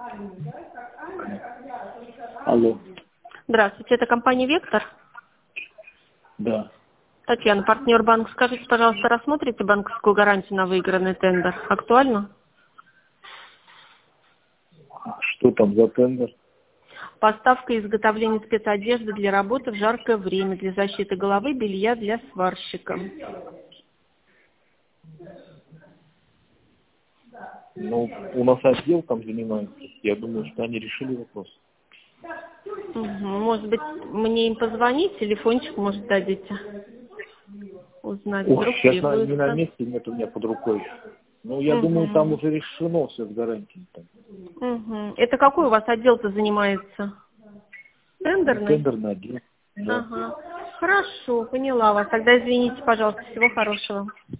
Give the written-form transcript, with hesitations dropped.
Алло. Здравствуйте, это компания «Вектор». Да. Татьяна, партнер банк. Скажите, пожалуйста, рассмотрите банковскую гарантию на выигранный тендер? Актуально? Что там за тендер? Поставка и изготовление спецодежды для работы в жаркое время, для защиты головы, белья для сварщика. Ну, у нас отдел там занимается. Я думаю, что они решили вопрос. Может быть, мне им позвонить, телефончик, может, дадите? Узнать, Ох, вдруг сейчас не на требуется. месте, нет у меня под рукой. Ну, я думаю, там уже решено все с гарантией. Это какой у вас отдел-то занимается? Ну, Тендерный? тендерный отдел. Да. Ага. Хорошо, поняла вас. Тогда извините, пожалуйста. Всего хорошего.